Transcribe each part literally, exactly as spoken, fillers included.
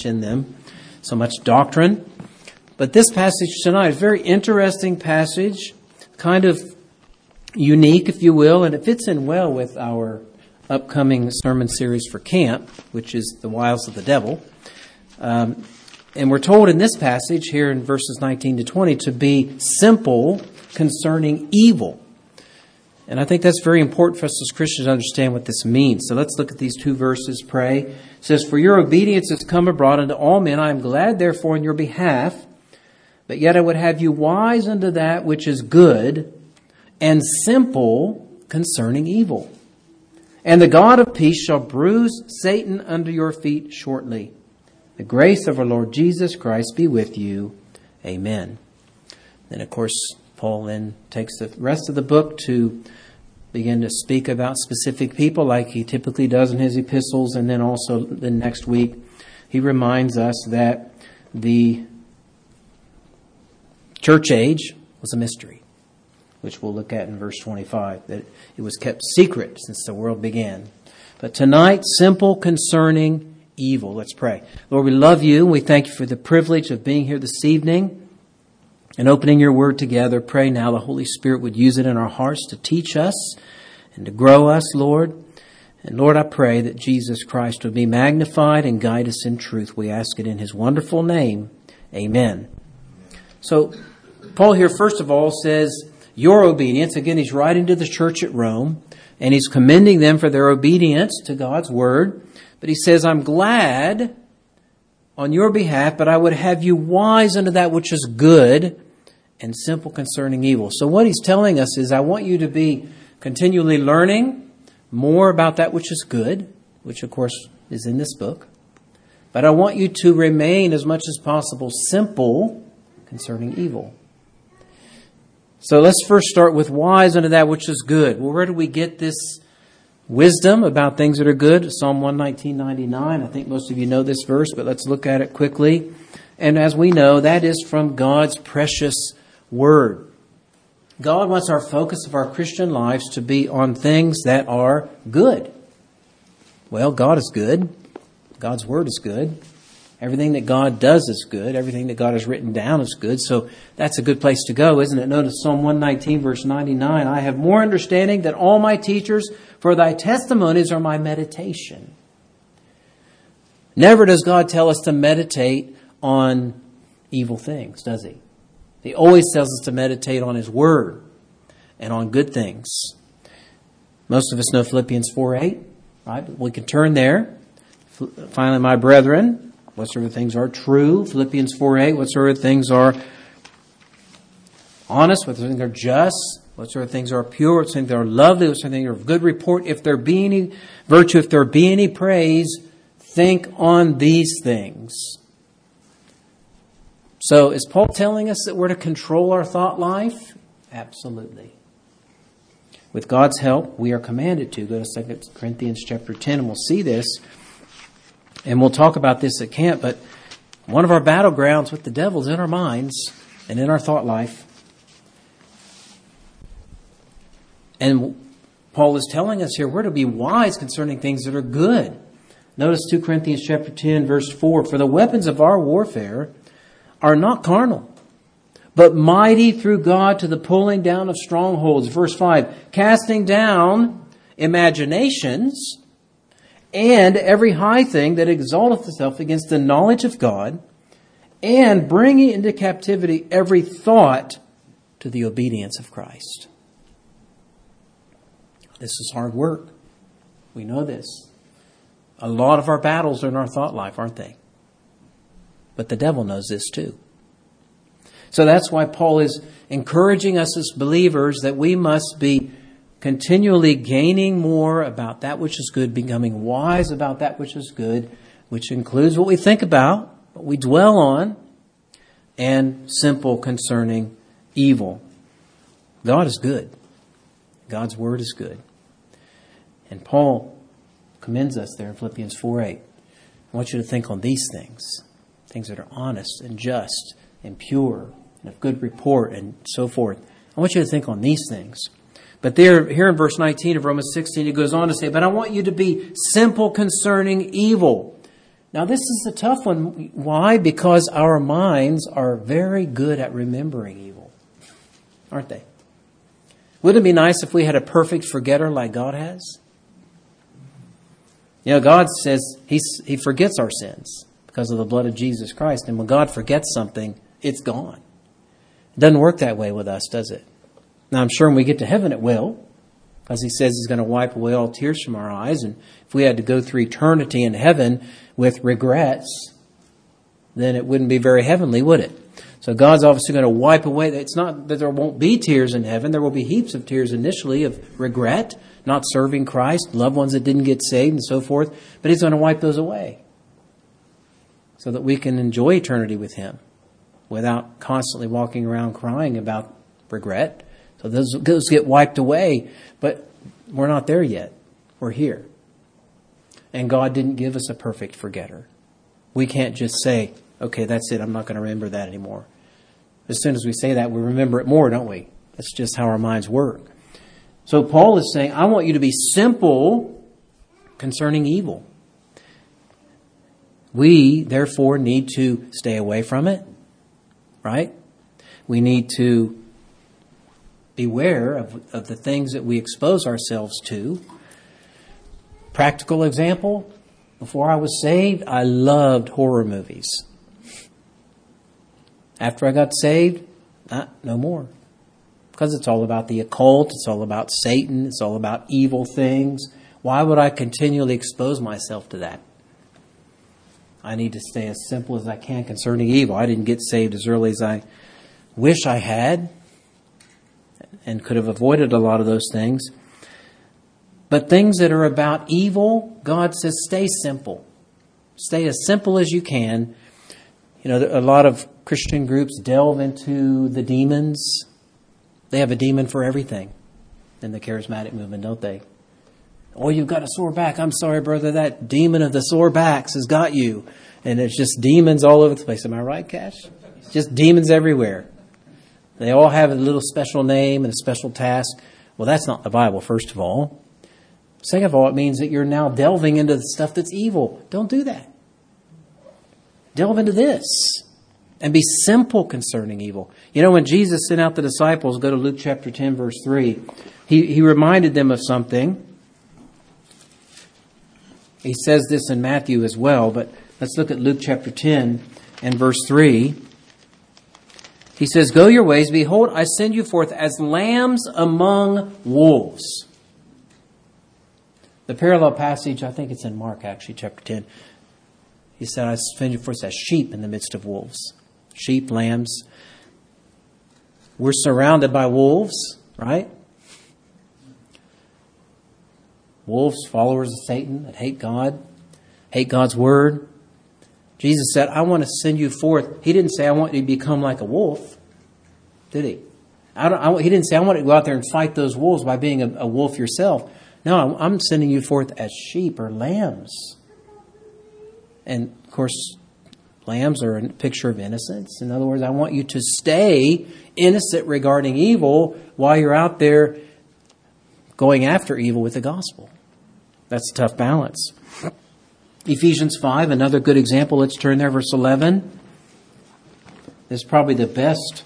in them, so much doctrine. But this passage tonight is a very interesting passage, kind of unique, if you will, and it fits in well with our upcoming sermon series for camp, which is The Wiles of the Devil. Um, and we're told in this passage here in verses nineteen to twenty to be simple concerning evil. And I think that's very important for us as Christians to understand what this means. So let's look at these two verses, pray. It says, "For your obedience has come abroad unto all men. I am glad, therefore, in your behalf. But yet I would have you wise unto that which is good, and simple concerning evil. And the God of peace shall bruise Satan under your feet shortly. The grace of our Lord Jesus Christ be with you. Amen." Then, of course, Paul then takes the rest of the book to begin to speak about specific people like he typically does in his epistles. And then also the next week, he reminds us that the church age was a mystery, which we'll look at in verse twenty-five, that it was kept secret since the world began. But tonight, simple concerning evil. Let's pray. Lord, we love you, and we thank you for the privilege of being here this evening and opening your word together. Pray now the Holy Spirit would use it in our hearts to teach us and to grow us, Lord. And Lord, I pray that Jesus Christ would be magnified and guide us in truth. We ask it in his wonderful name. Amen. So, Paul here, first of all, says, your obedience. Again, he's writing to the church at Rome, and he's commending them for their obedience to God's word. But he says, I'm glad on your behalf, but I would have you wise unto that which is good and simple concerning evil. So what he's telling us is, I want you to be continually learning more about that which is good, which of course is in this book. But I want you to remain as much as possible simple concerning evil. So let's first start with wise unto that which is good. Well, where do we get this wisdom about things that are good? Psalm one nineteen ninety-nine. I think most of you know this verse, but let's look at it quickly. And as we know, that is from God's precious word. God wants our focus of our Christian lives to be on things that are good. Well, God is good. God's word is good. Everything that God does is good. Everything that God has written down is good. So that's a good place to go, isn't it? Notice Psalm one nineteen, verse ninety-nine. I have more understanding than all my teachers, for thy testimonies are my meditation. Never does God tell us to meditate on evil things, does he? He always tells us to meditate on his word and on good things. Most of us know Philippians four eight, right? We can turn there. Finally, my brethren, whatsoever things are true, Philippians four eight, whatsoever things are honest, whatsoever things are just, whatsoever things are pure, whatsoever things are lovely, whatsoever things are of good report, if there be any virtue, if there be any praise, think on these things. So is Paul telling us that we're to control our thought life? Absolutely. With God's help, we are commanded to. Go to Second Corinthians chapter ten, and we'll see this. And we'll talk about this at camp, but one of our battlegrounds with the devil is in our minds and in our thought life. And Paul is telling us here, we're to be wise concerning things that are good. Notice Second Corinthians chapter ten, verse four. For the weapons of our warfare are not carnal, but mighty through God to the pulling down of strongholds. Verse five, casting down imaginations and every high thing that exalteth itself against the knowledge of God, and bringing into captivity every thought to the obedience of Christ. This is hard work. We know this. A lot of our battles are in our thought life, aren't they? But the devil knows this too. So that's why Paul is encouraging us as believers that we must be continually gaining more about that which is good, becoming wise about that which is good, which includes what we think about, what we dwell on, and simple concerning evil. God is good. God's word is good. And Paul commends us there in Philippians four eight. I want you to think on these things, things that are honest and just and pure and of good report and so forth. I want you to think on these things. But there, here in verse nineteen of Romans sixteen, it goes on to say, but I want you to be simple concerning evil. Now, this is a tough one. Why? Because our minds are very good at remembering evil, aren't they? Wouldn't it be nice if we had a perfect forgetter like God has? You know, God says he, he forgets our sins because of the blood of Jesus Christ. And when God forgets something, it's gone. It doesn't work that way with us, does it? Now, I'm sure when we get to heaven, it will, because he says he's going to wipe away all tears from our eyes. And if we had to go through eternity in heaven with regrets, then it wouldn't be very heavenly, would it? So God's obviously going to wipe away. It's not that there won't be tears in heaven. There will be heaps of tears initially of regret, not serving Christ, loved ones that didn't get saved and so forth. But he's going to wipe those away so that we can enjoy eternity with him without constantly walking around crying about regret. So those, those get wiped away. But we're not there yet. We're here. And God didn't give us a perfect forgetter. We can't just say, okay, that's it. I'm not going to remember that anymore. As soon as we say that, we remember it more, don't we? That's just how our minds work. So Paul is saying, I want you to be simple concerning evil. We, therefore, need to stay away from it, right? We need to beware of, of the things that we expose ourselves to. Practical example, before I was saved, I loved horror movies. After I got saved, uh, no more. Because it's all about the occult, it's all about Satan, it's all about evil things. Why would I continually expose myself to that? I need to stay as simple as I can concerning evil. I didn't get saved as early as I wish I had and could have avoided a lot of those things. But things that are about evil, God says, stay simple. Stay as simple as you can. You know, a lot of Christian groups delve into the demons. They have a demon for everything in the charismatic movement, don't they? Oh, you've got a sore back. I'm sorry, brother. That demon of the sore backs has got you. And it's just demons all over the place. Am I right, Cash? Just demons everywhere. They all have a little special name and a special task. Well, that's not the Bible, first of all. Second of all, it means that you're now delving into the stuff that's evil. Don't do that. Delve into this and be simple concerning evil. You know, when Jesus sent out the disciples, go to Luke chapter ten, verse three, he, he reminded them of something. He says this in Matthew as well, but let's look at Luke chapter ten and verse three. He says, go your ways, behold, I send you forth as lambs among wolves. The parallel passage, I think it's in Mark actually, chapter ten. He said, I send you forth as sheep in the midst of wolves. Sheep, lambs. We're surrounded by wolves, right? Wolves, followers of Satan that hate God, hate God's word. Jesus said, I want to send you forth. He didn't say, I want you to become like a wolf, did he? I don't, I, he didn't say, I want you to go out there and fight those wolves by being a, a wolf yourself. No, I'm sending you forth as sheep or lambs. And, of course, lambs are a picture of innocence. In other words, I want you to stay innocent regarding evil while you're out there going after evil with the gospel. That's a tough balance. Ephesians five, another good example. Let's turn there, verse eleven. This is probably the best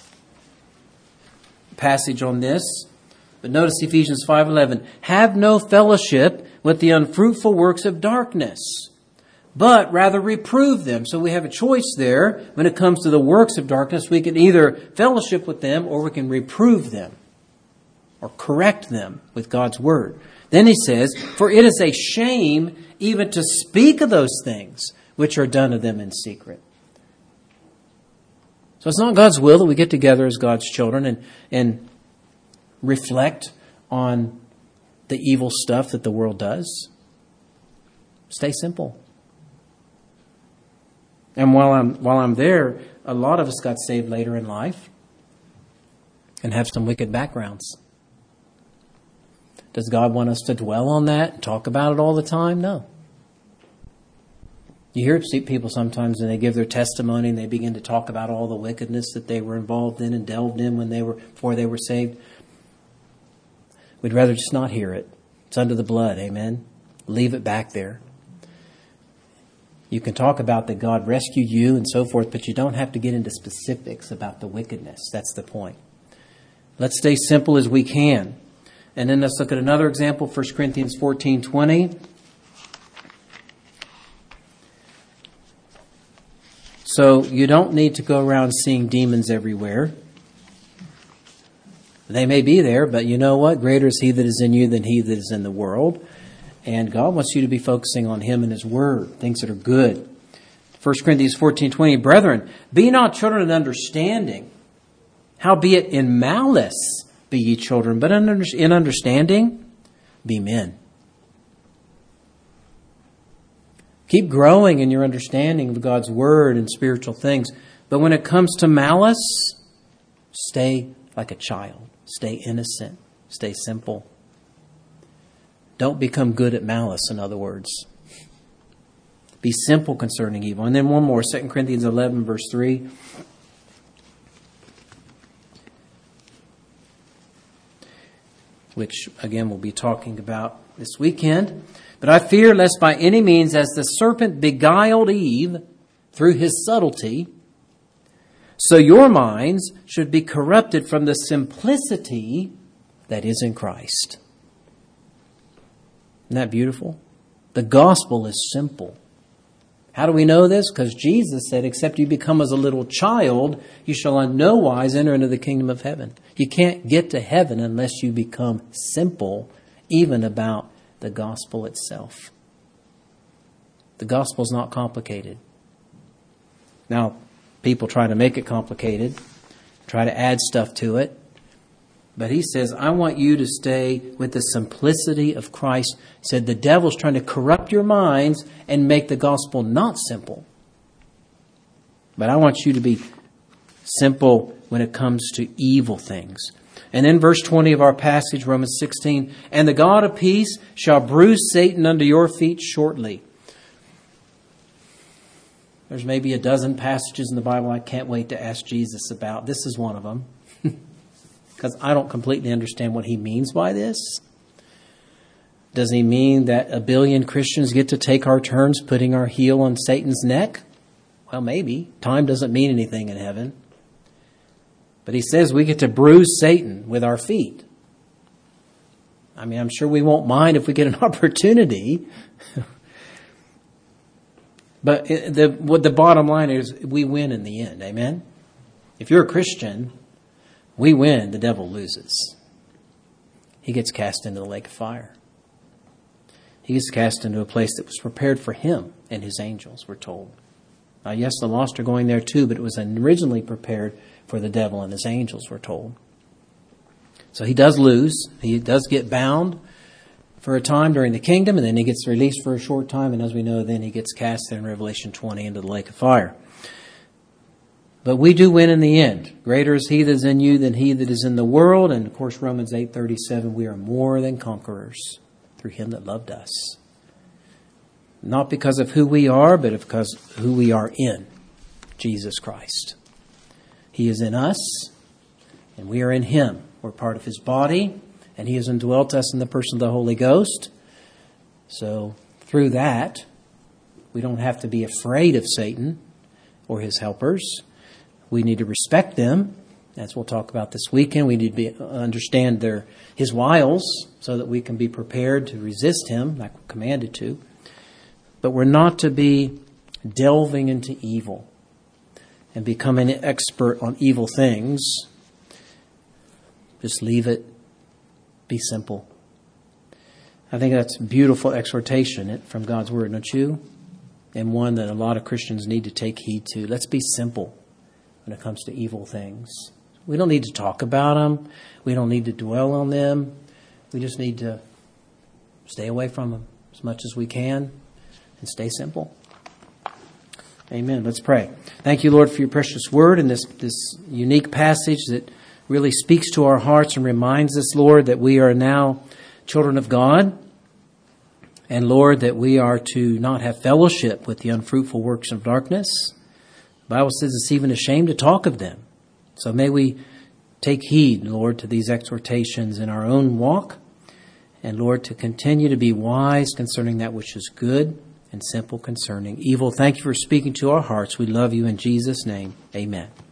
passage on this. But notice Ephesians five eleven. Have no fellowship with the unfruitful works of darkness, but rather reprove them. So we have a choice there. When it comes to the works of darkness, we can either fellowship with them or we can reprove them or correct them with God's word. Then he says, for it is a shame even to speak of those things which are done of them in secret. So it's not God's will that we get together as God's children and, and reflect on the evil stuff that the world does. Stay simple. And while I'm while I'm there, a lot of us got saved later in life and have some wicked backgrounds. Does God want us to dwell on that and talk about it all the time? No. You hear people sometimes when they give their testimony and they begin to talk about all the wickedness that they were involved in and delved in when they were before they were saved. We'd rather just not hear it. It's under the blood, amen? Leave it back there. You can talk about that God rescued you and so forth, but you don't have to get into specifics about the wickedness. That's the point. Let's stay simple as we can. And then let's look at another example, First Corinthians fourteen twenty. So you don't need to go around seeing demons everywhere. They may be there, but you know what? Greater is he that is in you than he that is in the world. And God wants you to be focusing on him and his word, things that are good. First Corinthians fourteen twenty, brethren, be not children in understanding, howbeit in malice be ye children, but in understanding be men. Keep growing in your understanding of God's word and spiritual things. But when it comes to malice, stay like a child. Stay innocent. Stay simple. Don't become good at malice, in other words. Be simple concerning evil. And then one more, Second Corinthians eleven, verse three. Which, again, we'll be talking about this weekend. But I fear lest by any means, as the serpent beguiled Eve through his subtlety, so your minds should be corrupted from the simplicity that is in Christ. Isn't that beautiful? The gospel is simple. How do we know this? Because Jesus said, except you become as a little child, you shall on no wise enter into the kingdom of heaven. You can't get to heaven unless you become simple, even about the gospel itself. The gospel is not complicated. Now, people try to make it complicated, try to add stuff to it. But he says, I want you to stay with the simplicity of Christ. He said the devil's trying to corrupt your minds and make the gospel not simple. But I want you to be simple when it comes to evil things. And then verse twenty of our passage, Romans sixteen, and the God of peace shall bruise Satan under your feet shortly. There's maybe a dozen passages in the Bible I can't wait to ask Jesus about. This is one of them. Because I don't completely understand what he means by this. Does he mean that a billion Christians get to take our turns putting our heel on Satan's neck? Well, maybe. Time doesn't mean anything in heaven. But he says we get to bruise Satan with our feet. I mean, I'm sure we won't mind if we get an opportunity. But the, what the bottom line is, we win in the end. Amen? If you're a Christian, we win, the devil loses. He gets cast into the lake of fire. He gets cast into a place that was prepared for him and his angels, we're told. Now, yes, the lost are going there too, but it was originally prepared for the devil and his angels, we're told. So he does lose. He does get bound for a time during the kingdom, and then he gets released for a short time, and as we know, then he gets cast there in Revelation twenty into the lake of fire. But we do win in the end. Greater is he that is in you than he that is in the world. And of course, Romans eight thirty-seven, we are more than conquerors through him that loved us. Not because of who we are, but because of who we are in, Jesus Christ. He is in us, and we are in him. We're part of his body, and he has indwelt us in the person of the Holy Ghost. So through that, we don't have to be afraid of Satan or his helpers. We need to respect them, as we'll talk about this weekend. We need to be, understand their his wiles so that we can be prepared to resist him, like we're commanded to. But we're not to be delving into evil and becoming an expert on evil things. Just leave it. Be simple. I think that's a beautiful exhortation from God's word, don't you? And one that a lot of Christians need to take heed to. Let's be simple when it comes to evil things. We don't need to talk about them. We don't need to dwell on them. We just need to stay away from them as much as we can and stay simple. Amen. Let's pray. Thank you, Lord, for your precious word and this, this unique passage that really speaks to our hearts and reminds us, Lord, that we are now children of God. And, Lord, that we are to not have fellowship with the unfruitful works of darkness. The Bible says it's even a shame to talk of them. So may we take heed, Lord, to these exhortations in our own walk. And, Lord, to continue to be wise concerning that which is good and simple concerning evil. Thank you for speaking to our hearts. We love you in Jesus' name. Amen.